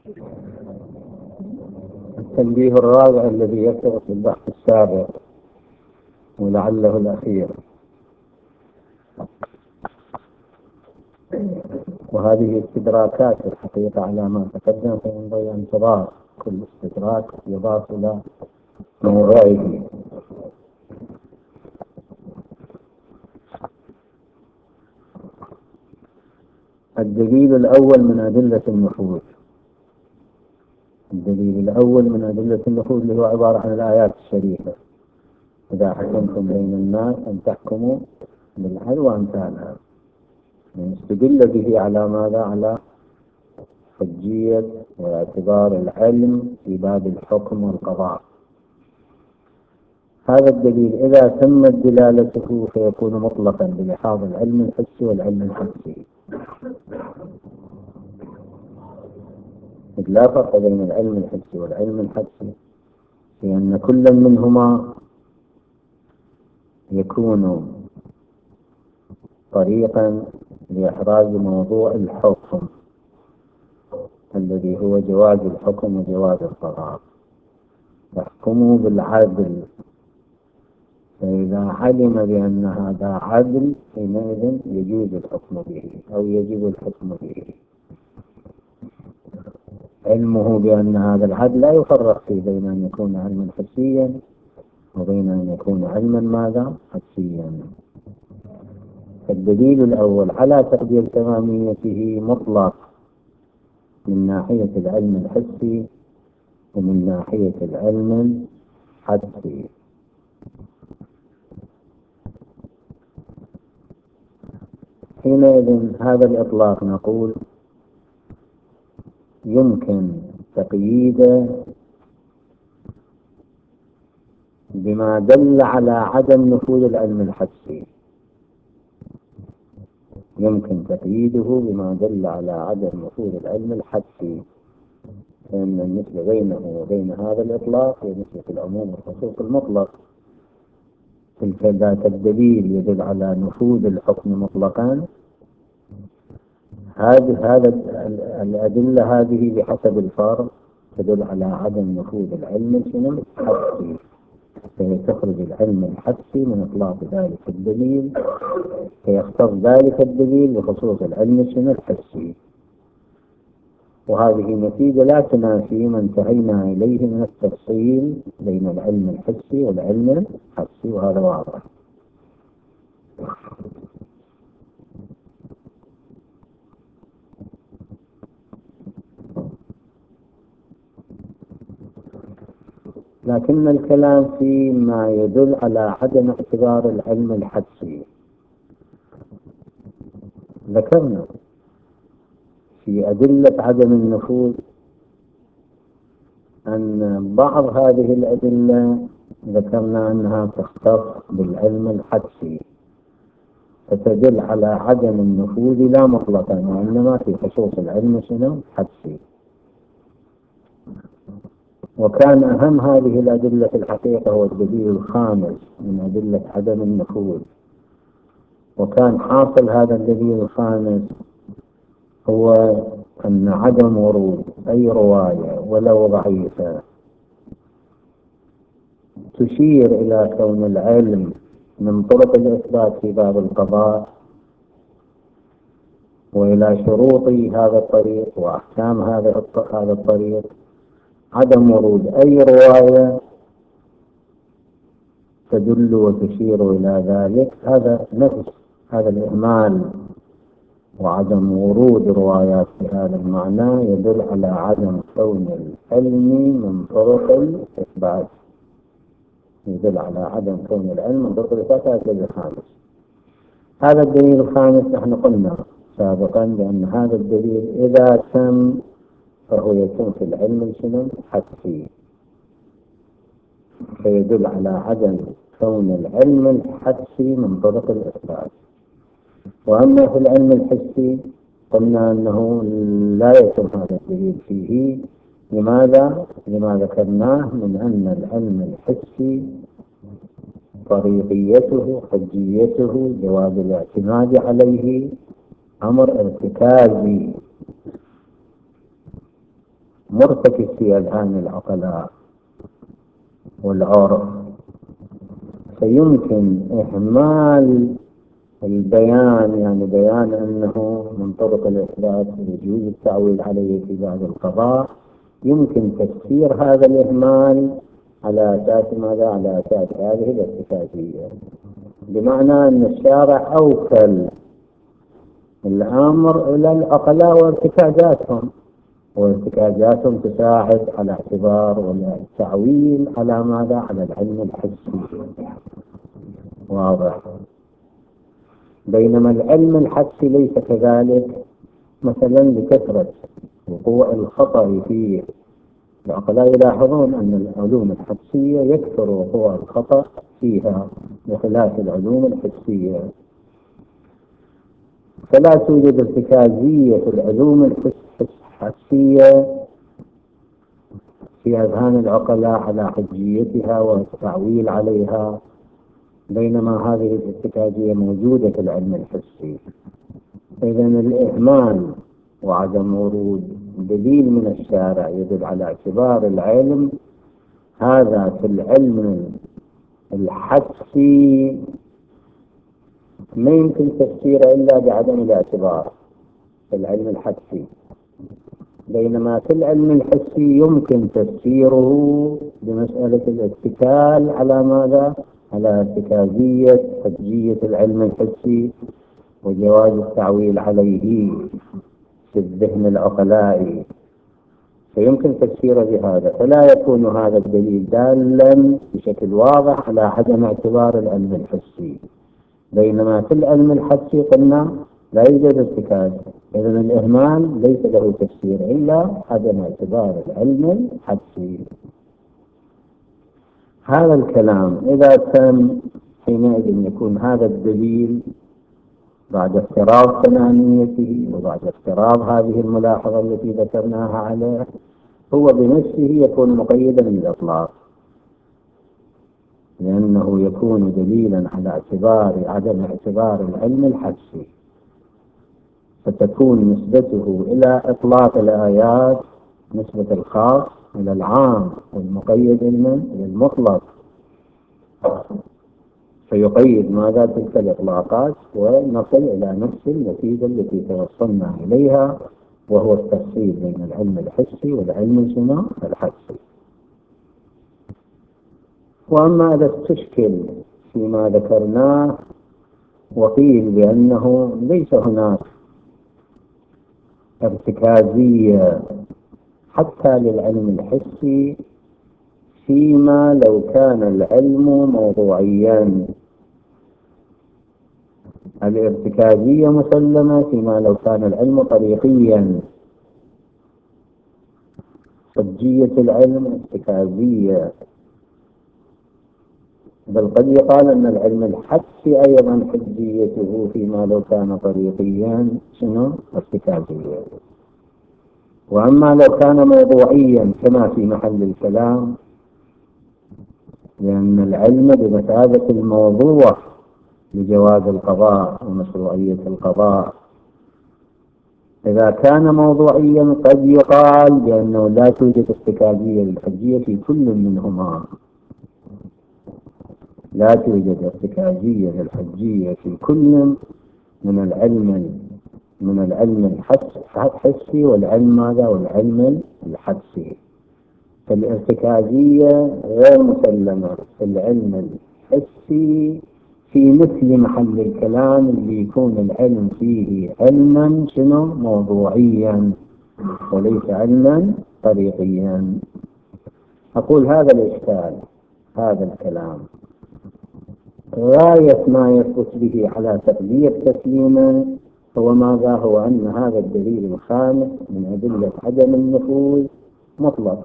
التنبيه الرابع الذي يرتبط بالبحث السابق ولعله الأخير، وهذه استدراكات الحقيقة على ما تقدم، فينبغي أن تضاف كل استدراك يضاف إلى موضعه. الدليل الأول من أدلة النفوذ، الدليل الأول من أدلة النفوذ اللي هو عبارة عن الآيات الشريفة: إذا حكمتم بين الناس أن تحكموا بالعدل وأمثالها. يستدل به على ماذا؟ على حجية واعتبار العلم في باب الحكم والقضاء. هذا الدليل إذا تمت دلالته فيكون مطلقا بلحاظ العلم الحسي والعلم الحسي، إذ لا فرق بين العلم الحسي والعلم الحسي، لأن كل منهما يكون طريقا لإحراز موضوع الحكم الذي هو جواز الحكم وجواز القضاء. يحكموا بالعدل، فإذا علم بأن هذا عدل حينئذ يجوز الحكم به أو يجب الحكم به. علمه بأن هذا العدل لا يفرق فيه بين أن يكون علما حسيا وبين أن يكون علما ماذا؟ حسيا. فالدليل الأول على تقدير تماميته مطلق من ناحية العلم الحسي ومن ناحية العلم الحسي. حينئذ هذا الإطلاق نقول يمكن تقييده بما دل على عدم نفوذ العلم الحسي، يمكن تقييده بما دل على عدم نفوذ العلم الحسي، لأن النسبة بينه وبين هذا الإطلاق هي نسبة العموم والخصوص المطلق. تلك ذات الدليل يدل على نفوذ الحكم مطلقا، هذه الأدلة هذه بحسب الفرق تدل على عدم نفوذ العلم الحسي، فيخرج العلم الحسي من إطلاق ذلك الدليل، فيختص ذلك الدليل بخصوص العلم الحسي. وهذه نتيجة لا تنافي ما انتهينا إليه من التفصيل بين العلم الحسي والعلم الحسي، وهذا واضح. لكن الكلام فيما يدل على عدم اعتبار العلم الحسي. ذكرنا في أدلة عدم النفوذ أن بعض هذه الأدلة ذكرنا أنها تختص بالعلم الحسي، فتدل على عدم النفوذ لا مطلقا وإنما في خصوص العلم الحسي. وكان أهم هذه الأدلة في الحقيقة هو الدليل الخامس من أدلة عدم النفوذ، وكان حاصل هذا الدليل الخامس هو أن عدم ورود أي رواية ولو ضعيفة تشير إلى كون العلم من طرق الإثبات في باب القضاء وإلى شروط هذا الطريق وأحكام هذا الطريق. عدم ورود أي رواية تدل وتشير إلى ذلك هذا نفس هذا الإهمال، وعدم ورود روايات بهذا المعنى يدل على عدم كون العلم من طرق الإثبات، يدل على عدم كون العلم من طرق الإثبات. هذا الدليل الخامس. هذا الدليل الخامس نحن قلنا سابقا بأن هذا الدليل إذا تم فهو يكون في العلم الحسي، فيدل على عدم كون العلم الحسي من طرق الإثبات. وأما في العلم الحسي قلنا أنه لا يتم هذا الدليل فيه. لماذا؟ لما ذكرناه من أن العلم الحسي طريقيته حجيته جواز الاعتماد عليه أمر ارتكازي، مرتكز في أذهان العقلاء والعرف، فيمكن إهمال البيان، يعني بيان أنه من طرق الإثبات ويجوز التعويل عليه في بعض القضاء، يمكن تفسير هذا الإهمال على أساس ماذا؟ على أساس هذه الارتكازية، بمعنى أن الشارع أوكل الأمر إلى العقلاء وارتكازاتهم تساعد على اعتبار والتعويل على ماذا؟ على العلم الحسي. واضح؟ بينما العلم الحسي ليس كذلك، مثلا لكثرة وقوع الخطأ فيه. العقلاء يلاحظون أن العلوم الحسية يكثر وقوع الخطأ فيها بخلاف العلوم الحسية، فلا توجد ارتكازية في العلوم الحسية في أذهان العقلاء على حجيتها والتعويل عليها، بينما هذه الارتكازية موجودة في العلم الحسي. إذن الإهمال وعدم ورود دليل من الشارع يدل على اعتبار العلم هذا في العلم الحسي ما يمكن تفسيره إلا بعدم الاعتبار في العلم الحسي، بينما في العلم الحسي يمكن تفسيره بمسألة الاتكال على ماذا؟ على ارتكازية حجية العلم الحسي وجواز التعويل عليه في الذهن العقلائي، فيمكن تفسيره بهذا، فلا يكون هذا الدليل دالا بشكل واضح على عدم اعتبار العلم الحسي. بينما في العلم الحسي قلنا لا يوجد ارتكاز، إذن الإهمال ليس له تفسير إلا عدم اعتبار العلم الحسي. هذا الكلام إذا كان حينئذ يكون هذا الدليل بعد افتراض ثمانيته وبعد افتراض هذه الملاحظة التي ذكرناها عليه هو بنفسه يكون مقيدا للإطلاق، لأنه يكون دليلا على عدم اعتبار العلم الحسي، فتكون نسبته إلى إطلاق الآيات نسبة الخاص إلى العام والمقيد إلى المطلق، فيقيد ماذا؟ تلك الإطلاقات ونصل إلى نفس النتيجة التي توصلنا إليها، وهو التفصيل بين العلم الحسي والعلم الحسي. وأما إذا استشكل فيما ذكرناه وقيل بأنه ليس هناك ارتكازية حتى للعلم الحسي فيما لو كان العلم موضوعيا، الارتكازية مسلمة فيما لو كان العلم طريقيا، حجية العلم ارتكازية، بل قد يقال أن العلم الحسي أيضا حجيته فيما لو كان طريقيا ارتكازية. وأما لو كان موضوعيا كما في محل الكلام، لأن العلم بمثابة الموضوع لجواز القضاء ومشروعية القضاء، إذا كان موضوعيا قد يقال بأنه لا توجد ارتكازية للحجية في كل منهما، لا توجد ارتكازية للحجية في كل من العلم الحسي والعلم ماذا؟ والعلم الحسي، فالارتكازية غير مسلمة في العلم الحسي في مثل محل الكلام اللي يكون العلم فيه علما موضوعيا وليس علما طريقيا. أقول هذا الإشكال، هذا الكلام غاية ما يثبت به على تقدير تسليما هو ماذا؟ هو أن هذا الدليل الخامس من أدلة عدم النفوذ مطلق،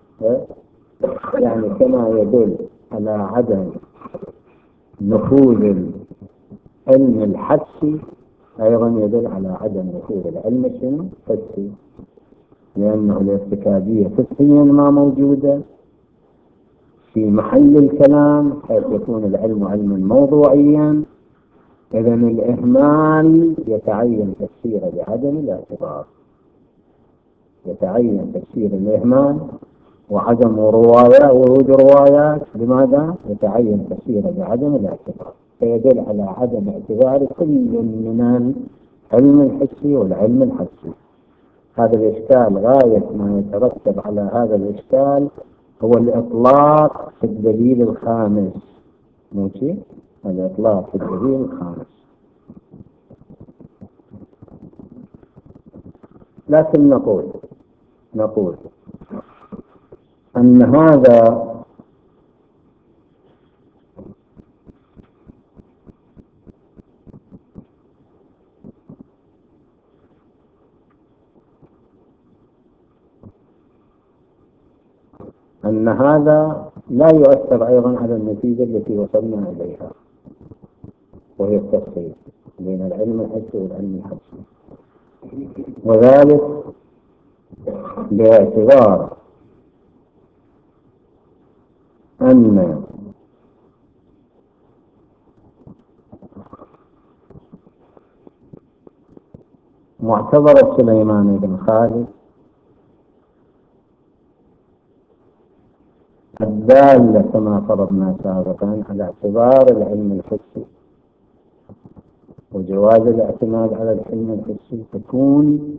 يعني كما يدل على عدم نفوذ العلم الحسي أيضا يدل على عدم نفوذ العلم الحسي، لأنه الارتكازية في الثنين ما موجودة في محل الكلام حيث يكون العلم علما موضوعيا، إذن الإهمال يتعين تفسيره بعدم الاعتبار. يتعين تفسير الإهمال وعدم ورود روايات. لماذا؟ يتعين تفسيره بعدم الاعتبار، فيدل على عدم اعتبار كل من العلم الحسي والعلم الحسي. هذا الإشكال غاية ما يترتب على هذا الإشكال هو الإطلاق في الدليل الخامس. ماشي؟ الإطلاق في الدليل الخامس. لكن نقول أن هذا لا يؤثر أيضا على النتيجة التي وصلنا إليها، وهي التفصيل بين العلم الحسي والعلم الحسي، وذلك باعتبار أن معتبر سليمان بن خالد الدالة كما فرضنا سابقا على اعتبار العلم الحسي وجواز الاعتماد على العلم الحسي تكون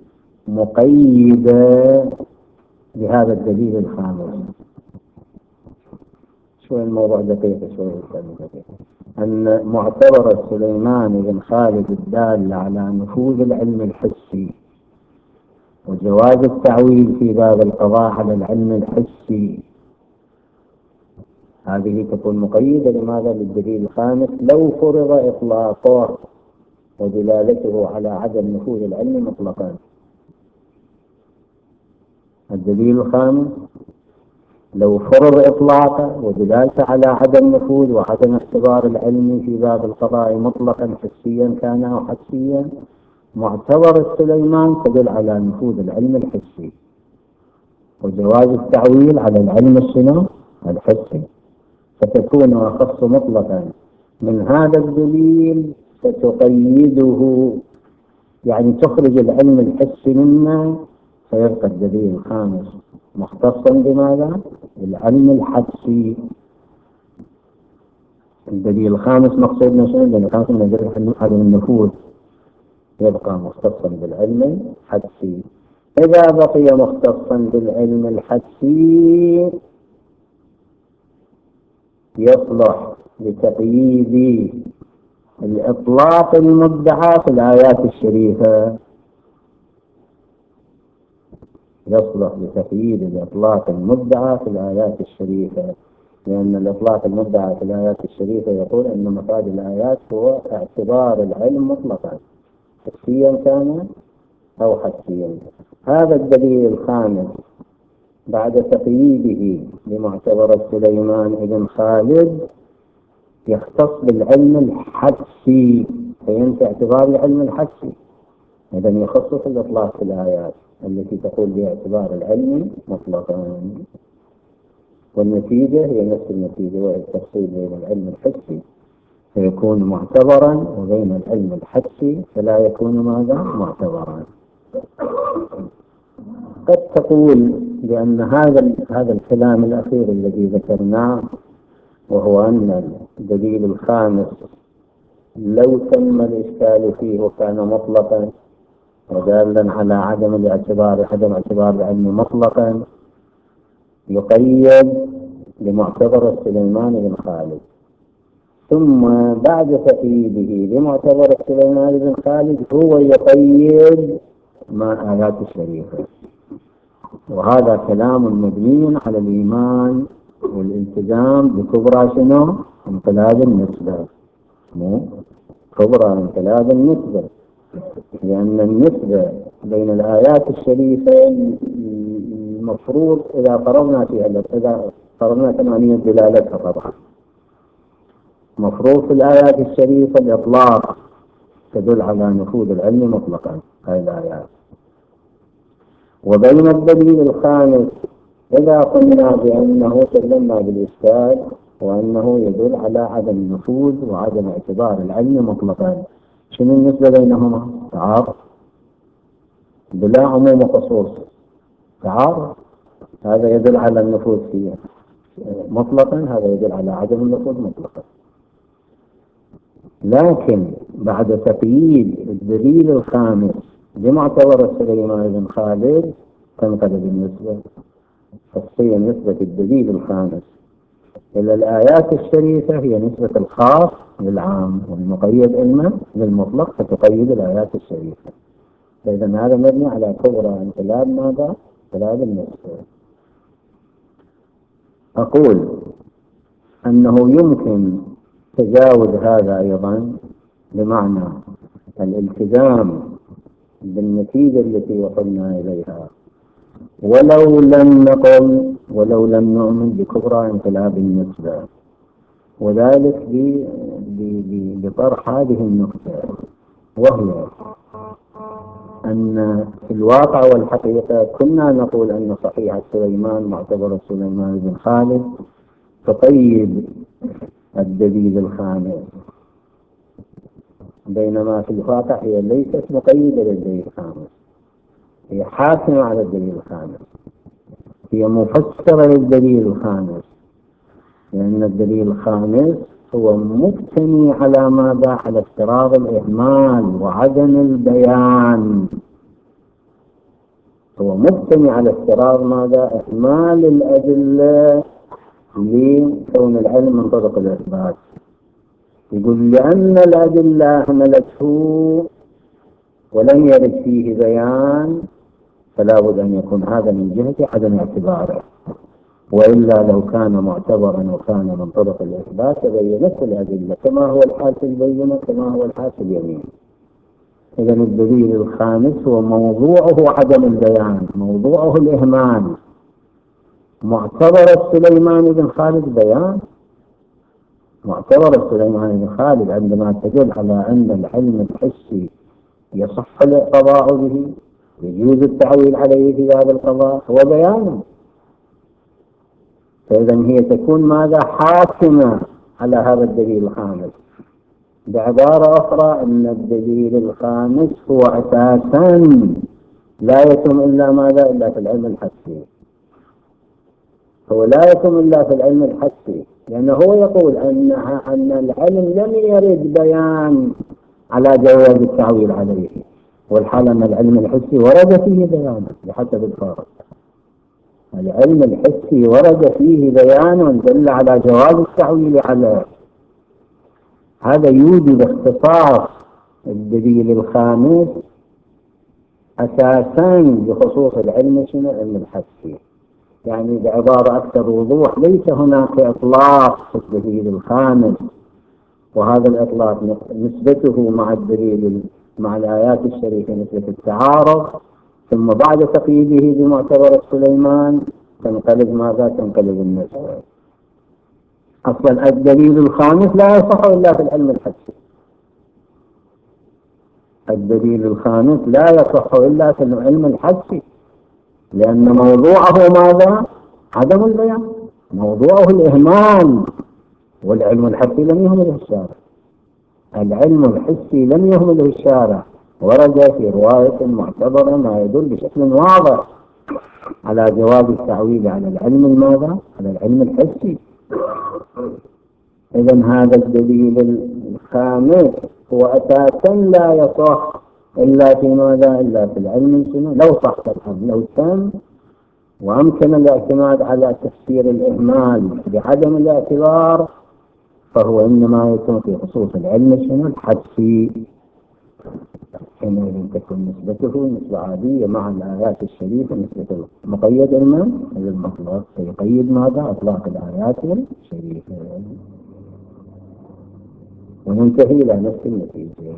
مقيدة بهذا الدليل الخامس. شوي الموضوع دقيق شوي دقيق. أن معتبر سليمان بن خالد الدالة على نفوذ العلم الحسي وجواز التعويل في باب القضاء على العلم الحسي، هذه تكون مقيدة لماذا؟ للدليل الخامس لو فرض إطلاقه ودلالته على عدم نفوذ العلم مطلقا. الدليل الخامس لو فرض إطلاقه ودلالته على عدم نفوذ وعدم اعتبار العلم في باب القضاء مطلقا حسيا كان أو حسيا، معتبر سليمان تدل على نفوذ العلم الحسي وجواز التعويل على العلم الحسي، فتكون أخص مطلقا من هذا الدليل فتقيده، يعني تخرج العلم الحسي منا فيبقى الدليل الخامس مختصا بماذا؟ العلم الحسي. الدليل الخامس مقصودنا شنو؟ الدليل الخامس من عدم النفوذ يبقى مختصا بالعلم الحسي. إذا بقي مختصا بالعلم الحسي يصلح لتقييد الإطلاق المدعى في الآيات الشريفة، يصلح لتقييد الإطلاق المدعى في الآيات الشريفة، لأن الإطلاق المدعى في الآيات الشريفة يقول أن مفاد الآيات هو اعتبار العلم مطلقا حسيا كان أو حسيا. هذا الدليل الخامس بعد تقييده لمعتبر سليمان بن خالد يختص بالعلم الحسي، فينفي اعتبار العلم الحسي، إذا يخصص الإطلاق في الآيات التي تقول باعتبار العلم مطلقا، والنتيجة هي نفس النتيجة وهي التفصيل بين العلم الحسي فيكون معتبرا وبين العلم الحسي فلا يكون ماذا؟ معتبرا. قد تقول بأن هذا الكلام الأخير الذي ذكرناه وهو أن الدليل الخامس لو تم الإشكال فيه وكان مطلقا ودالا على عدم اعتبار العلم مطلقا يقيد لمعتبر سليمان بن خالد، ثم بعد تقييده لمعتبر سليمان بن خالد هو يقيد ما آيات الشريفة. وهذا كلام مبني على الإيمان والالتزام بكبرى شنو؟ انقلاب النسبة، كبرى انقلاب النسبة، لأن النسبة بين الآيات الشريفة المفروض إذا فرضنا ثمانية دلالتها طبعا مفروض في الآيات الشريفة الإطلاق تدل على نفوذ العلم مطلقا هذه الآيات. وبين الدليل الخامس إذا قلنا بأنه سلمنا بالإشكال وأنه يدل على عدم النفوذ وعدم اعتبار العلم مطلقا، شنو النسبة بينهما؟ تعارض بلا عموم وخصوص، تعارض، هذا يدل على النفوذ فيه مطلقا، هذا يدل على عدم النفوذ مطلقا. لكن بعد تقييد الدليل الخامس بمعتبر سليمان بن خالد تنقلب النسبة، تصير نسبة الدليل الخامس إلى الآيات الشريفة هي نسبة الخاص للعام، والمقيد علما للمطلق فتقيد الآيات الشريفة. فإذا هذا مبني على كبرى انقلاب ماذا؟ انقلاب النسبة. أقول أنه يمكن تجاوز هذا أيضا بمعنى الالتزام بالنتيجة التي وصلنا إليها، ولو لم نؤمن بكبرى انقلاب النسبة، وذلك بطرح هذه النقطة، وهي أن في الواقع والحقيقة كنا نقول أن صحيحة سليمان معتبر سليمان بن خالد تقيد الدليل الخامس، بينما في الواقع هي ليست مقيدة للدليل الخامس، هي حاكمة على الدليل الخامس، هي مفسرة للدليل الخامس، لأن الدليل الخامس هو مبتني على ماذا؟ على افتراض الإهمال وعدم البيان. هو مبتني على افتراض ماذا؟ إهمال الأدلة لكون العلم من طرق الإثبات. يقول لأن الأدلة أهملته ولم يرد فيه بيان فلا بد أن يكون هذا من جهة عدم اعتباره، وإلا لو كان معتبرا وكان من طرق الإثبات تبينت الأدلة كما هو الحال في البينة كما هو الحال في اليمين. إذا الدليل الخامس هو موضوعه عدم البيان، موضوعه الإهمال. معتبر سليمان بن خالد بيان، معتبر سليمان بن خالد عندما تدل على أن العلم الحسي يصح القضاء به، يجوز التعويل عليه في هذا القضاء، هو بيان. فإذا هي تكون ماذا؟ حاكمة على هذا الدليل الخامس. بعبارة أخرى أن الدليل الخامس هو أساسا لا يتم إلا ماذا؟ إلا في العلم الحسي. هو لا يتم إلا في العلم الحسي، لأنه هو يقول أن العلم لم يرد بيان على جواز التعويل عليه، والحال أن العلم الحسي ورد فيه بيان بحسب الفارق. العلم الحسي ورد فيه بيان دل على جواز التعويل عليه. هذا يوجد اختصاص الدليل الخامس أساسا بخصوص العلم شنو؟ العلم الحسي. يعني بعبارة أكثر وضوح، ليس هناك إطلاق في الدليل الخامس، وهذا الإطلاق نسبته مع الدليل مع الآيات الشريفة نسبة التعارض، ثم بعد تقييده بمعتبر سليمان تنقلب ماذا؟ تنقلب النسبة. أصلا الدليل الخامس لا يصح إلا في العلم الحسي. الدليل الخامس لا يصح إلا في العلم الحسي، لأن موضوعه ماذا؟ عدم البيان، موضوعه الإهمال، والعلم الحسي لم يهمله الشارع. العلم الحسي لم يهمله الشارع، ورد في رواية معتبرة ما يدل بشكل واضح على جواز التعويل على العلم الماذا؟ على العلم الحسي. إذن هذا الدليل الخامس هو أساسا لا يصح إلا في ماذا؟ إلا في العلم الشنو؟ لو صح الحمد، لو تم وأمكن الاعتماد على تفسير الإهمال بعدم الاعتبار، فهو إنما يكون في خصوص العلم الشنو؟ الحسي. حينئذ تكون نسبته نسبة عادية مع الآيات الشريفة نسبة مقيد علما للمطلق، فيقيد ماذا؟ أطلاق الآيات الشريفة، وننتهي إلى نفس النتيجة.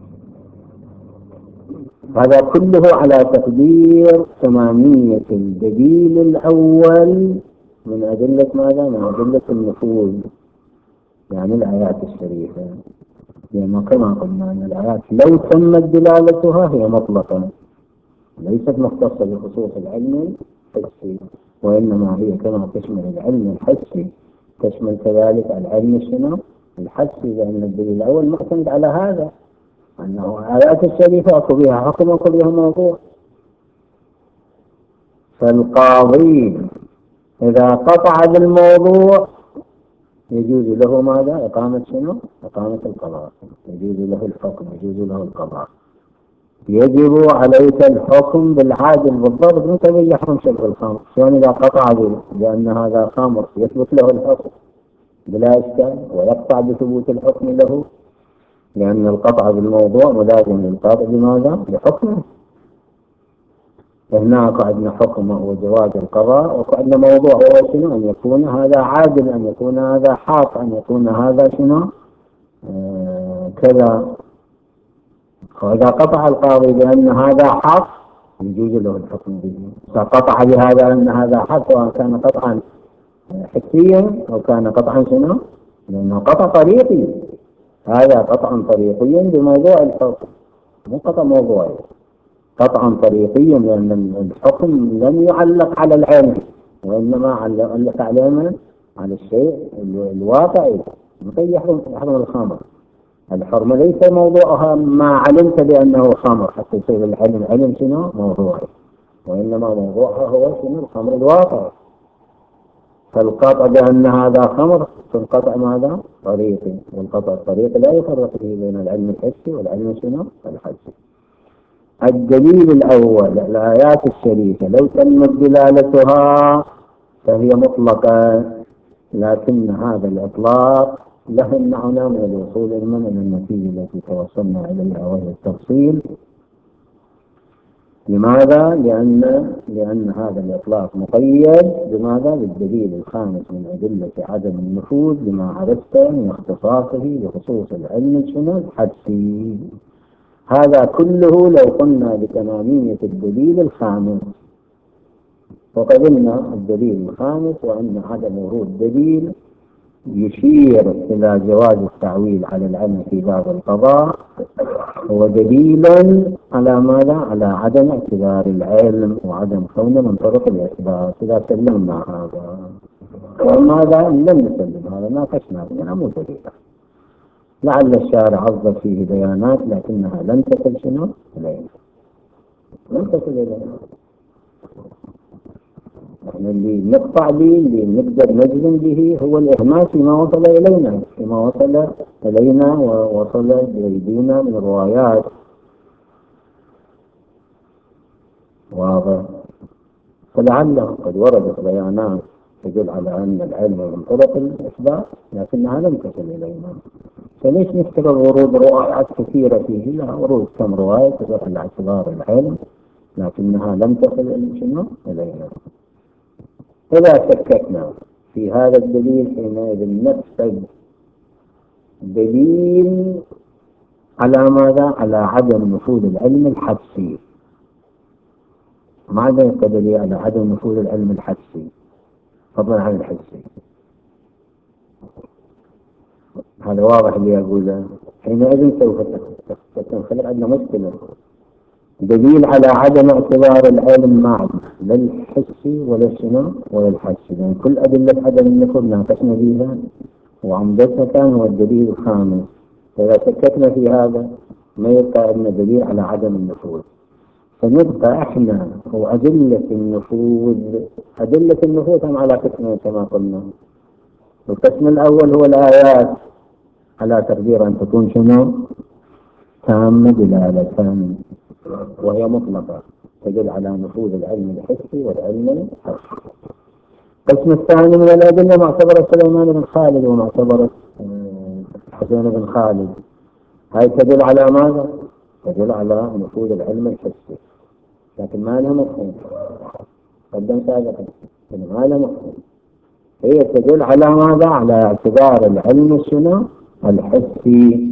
هذا كله على تقدير تمامية الدليل الأول من أدلة ماذا؟ من أدلة النفوذ، يعني الآيات الشريفة. لأنه كما قلنا أن الآيات لو تمت دلالتها هي مطلقة، ليست مختصة بخصوص العلم الحسي، وإنما هي كما تشمل العلم الحسي تشمل كذلك العلم الشنو؟ الحسي، لأن الدليل الأول معتمد على هذا، أنه آيات الشريفة أكو بها حكم وأكو بها موضوع. فالقاضي إذا قطع بالموضوع يجوز له ماذا؟ إقامة شنو؟ إقامة القضاء. يجوز له الحكم، يجوز له القضاء. يجب عليك الحكم بالعادل بالضبط. انت يحرم شرب الخمر، شلون اذا قطع بان هذا خمر يثبت له الحكم بلا اشكال ويقطع بثبوت الحكم له، لان القطع بالموضوع ملازم للقاطع بماذا؟ بحكمه. هناك عندنا حكم وجواز القضاء، وعندنا موضوع هو شنو؟ ان يكون هذا عادل، ان يكون هذا حق، ان يكون هذا شنو؟ كذا. وإذا قطع القاضي بأن هذا حق يجوز له الحكم به. إذا قطع بهذا أن هذا حق، وأن كان قطعا حسيا أو كان قطعا شنو؟ لأنه قطع طريقي، هذا قطعا طريقيا بموضوع الحكم، مو قطع موضوعي، قطعا طريقيا، لأن الحكم لم يعلق على العلم، وإنما علق على الشيء الواقعي. مثل يحرم الخمر، الحرمة ليس موضوعها ما علمت بأنه خمر حتى يصير العلم شنو موضوعي، وإنما موضوعها هو شنو؟ الخمر الواقع. فالقطع بأن هذا خمر في القطع ماذا؟ طريقي، والقطع الطريقي لا يفرق فيه بين العلم الحسي والعلم شنو؟ الحسي. الدليل الأول الآيات الشريفة لو تمت دلالتها فهي مطلقة، لكن هذا الإطلاق له معنى من الوصول إلى النتيجة التي توصلنا إليها وهي التفصيل. لماذا؟ لأن هذا الإطلاق مقيد بماذا؟ بالدليل الخامس من أدلة عدم النفوذ لما عرفت من اختصاصه بخصوص العلم شنو؟ الحدسي. هذا كله لو قلنا بتمامية الدليل الخامس، وقبلنا الدليل الخامس وأن عدم ورود دليل يشير إلى جواز التعويل على العلم في باب القضاء هو دليلا على ماذا؟ على عدم اعتبار العلم وعدم كونه من طرق الإثبات. إذا سلمنا هذا وماذا لم نسلم هذا ناقشنا هنا مو دليل، لعل الشارع أفضل فيه بيانات لكنها لم تصل شنو؟ إلينا، لم تصل إلينا. احنا اللي نقطع به اللي نقدر نجزم به هو الإهمال فيما وصل إلينا، فيما وصل إلينا ووصل بأيدينا من الروايات. واضح؟ فلعله قد وردت بيانات تدل على أن العلم من طرق الإثبات لكنها لم تصل إلينا. فليش نفترض ورود روايات كثيرة فيه؟ لا، ورود كم رواية تدل على اعتبار العلم لكنها لم تصل إلينا. إذا شككنا في هذا الدليل حينئذ نفسد دليل على ماذا؟ على عدم نفوذ العلم الحدسي. ماذا يدل على عدم نفوذ العلم الحدسي فضلا عن الحسي؟ هذا واضح اللي أقوله. حينئذ سوف تنخلق عندنا مشكلة. دليل على عدم اعتبار العلم معا لا الحسي ولا شنو ولا الحدسي، لأن كل أدلة عدم النفوذ ناقشنا بها وعمدتها كان هو الدليل الخامس. فإذا شككنا في هذا ما يبقى عندنا دليل على عدم النفوذ، فنبقى احنا وأدلة النفوذ. أدلة النفوذ هم على قسمين كما قلنا. القسم الأول هو الآيات على تقدير أن تكون شنو؟ تامة دلالة وهي مطلقة تدل على نفوذ العلم الحسي والعلم الحسي. القسم الثاني من الأدلة معتبرة سليمان بن خالد ومعتبرة حسين بن خالد، هاي تدل على ماذا؟ تدل على نفوذ العلم الحسي لكن ما لها مفهوم. قدم سابقا ما لها مفهوم. هي تدل على ماذا؟ على اعتبار العلم شنو؟ الحسي.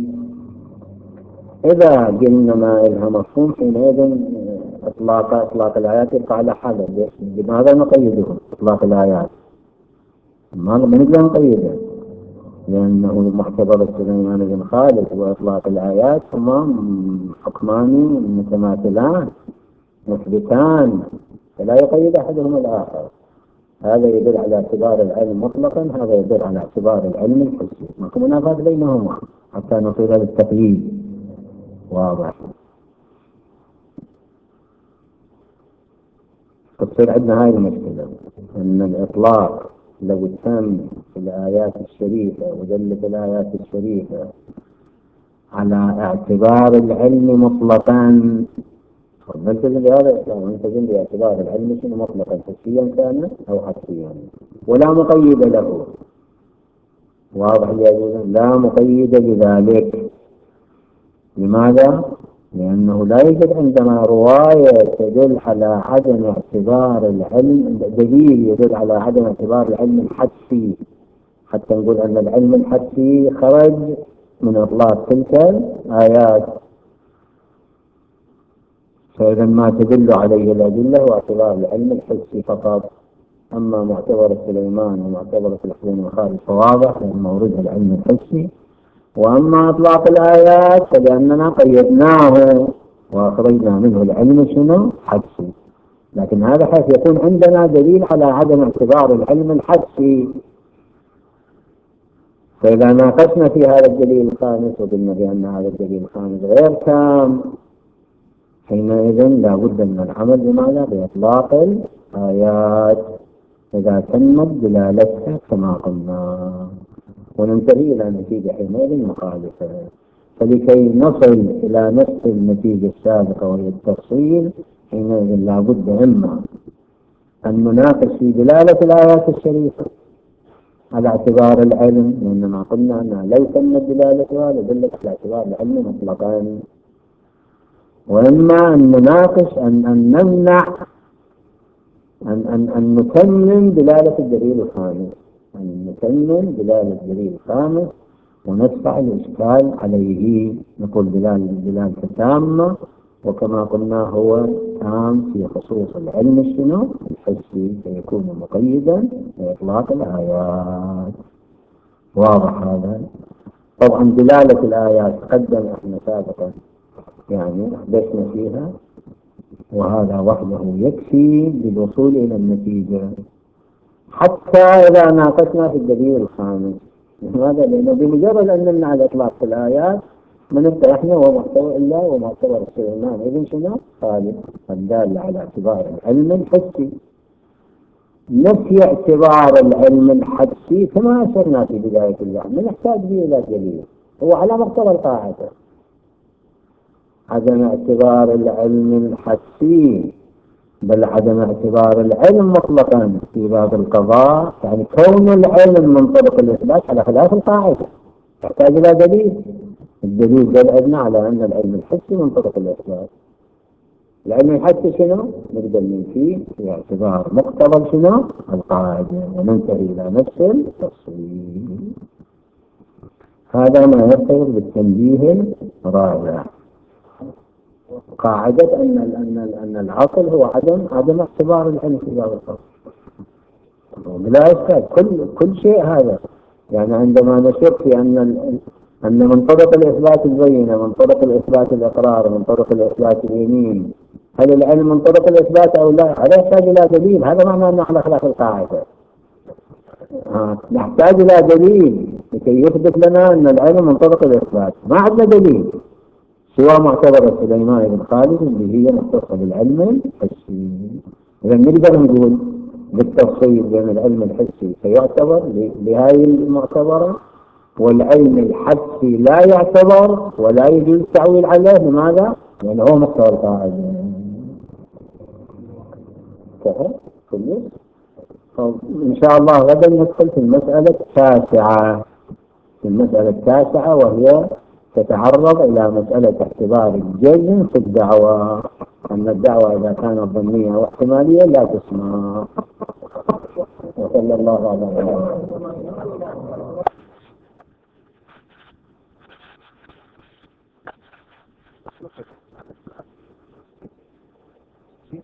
إذا قلنا ما لها مفهوم حينئذ إطلاق الآيات يبقى على حاله. لماذا نقيده إطلاق الآيات؟ ما نقدر نقيده لأنه معتبر سليمان بن خالد وإطلاق الآيات هما حكمان متماثلان مثبتان فلا يقيد أحدهما الآخر. هذا يدل على اعتبار العلم مطلقا، هذا يدل على اعتبار العلم الحسي، ماكو منافاة بينهما حتى نصل إلى التقييد. واضح؟ تصير عندنا هاي المشكلة، أن الإطلاق لو تم في الآيات الشريفة ودلت الآيات الشريفة على اعتبار العلم مطلقا، نلتزم بهذا ونلتزم باعتبار العلم شنو مطلقا حسيا كان أو حسيا ولا مقيد له. واضح يا لا مقيد بذلك. لماذا؟ لأنه لا يوجد عندنا رواية تدل على عدم اعتبار العلم، دليل يدل على عدم اعتبار العلم الحدسي حتى نقول أن العلم الحدسي خرج من إطلاق تلك الآيات. فإذا ما تدل عليه الأدلة هو اعتبار العلم الحسي فقط. أما معتبر سليمان ومعتبر الحسين الخارج فواضح لأن موردها العلم الحسي. وأما إطلاق الآيات فلأننا قيدناه وأخرجنا منه العلم شنو؟ حدسي. لكن هذا حيث يكون عندنا دليل على عدم اعتبار العلم الحدسي. فإذا ناقشنا في هذا الدليل الخامس وقلنا بأن هذا الدليل الخامس غير تام، حينئذ لا بد من العمل بماذا؟ بإطلاق الآيات إذا تمت دلالتها كما قلنا، وننتهي إلى نتيجة حينئذ مخالفة. فلكي نصل إلى نفس النتيجة السابقة وهي التفصيل، حينئذ لا بد إما أن نناقش في دلالة الآيات الشريفة على اعتبار العلم، لأننا قلنا أنها لو تمت دلالتها لدلت على اعتبار العلم مطلقا، وإما أن نناقش أن نمنع أن نتمم دلالة الدليل الخامس، أن نتمم دلالة الدليل الخامس وندفع الإشكال عليه. نقول دلالة تامة، وكما قلنا هو تام في خصوص العلم شنو الحسي، فيكون مقيدا بإطلاق الآيات. واضح هذا؟ طبعا دلالة الآيات قدم احنا سابقا يعني أحدثنا فيها، وهذا وحده يكفي للوصول إلى النتيجة حتى إذا ناقشنا في الدليل الخامس. لماذا؟ لأنه بمجرد أن نمنع الإطلاق في الآيات من احنا ومعتبر الله ومعتبر سليمان إذن شنو؟ خالد الدال على اعتبار العلم الحسي. نفي اعتبار العلم الحسي كما أشرنا في بداية البحث نحتاج به إلى دليل هو على مقتضى القاعدة. عدم اعتبار العلم الحسي بل عدم اعتبار العلم مطلقا في باب القضاء، يعني كون العلم من طرق الإثبات على خلاف القاعدة يحتاج إلى دليل. الدليل دل على أن العلم الحسي من طرق الإثبات. العلم الحسي شنو؟ نقدر ننفيه في اعتبار مقتضى شنو؟ القاعدة، وننتهي إلى نفس التفصيل. هذا ما يرتبط بالتنبيه الرابع، قاعدة أن العقل هو عدم اعتبار العلم في باب القصد. بلا إشكال كل شيء هذا، يعني عندما نشك في أن من طرق الإثبات البينة، من طرق الإثبات الإقرار، من طرق الإثبات اليمين، هل العلم من طرق الإثبات أو لا؟ هذا يحتاج إلى دليل. هذا معنى أنه على خلاف القاعدة. نحتاج إلى دليل لكي يثبت لنا أن العلم من طرق الإثبات. ما عندنا دليل سوى معتبر سليمان بن خالد اللي هي مختصة بالعلم الحسي. إذا نقدر نقول بالتفصيل بين العلم الحسي سيعتبر لهذه المعتبرة، والعلم الحسي لا يعتبر ولا يجوز التعويل عليه. لماذا؟ لأنه هو مقتضى القاعدة. كله إن شاء الله غدا ندخل في المسألة التاسعة. وهي تتعرض إلى مسألة اعتبار الجزم في الدعوة، أن الدعوة إذا كانت ظنية واحتمالية لا تسمى. وصلى الله على محمد.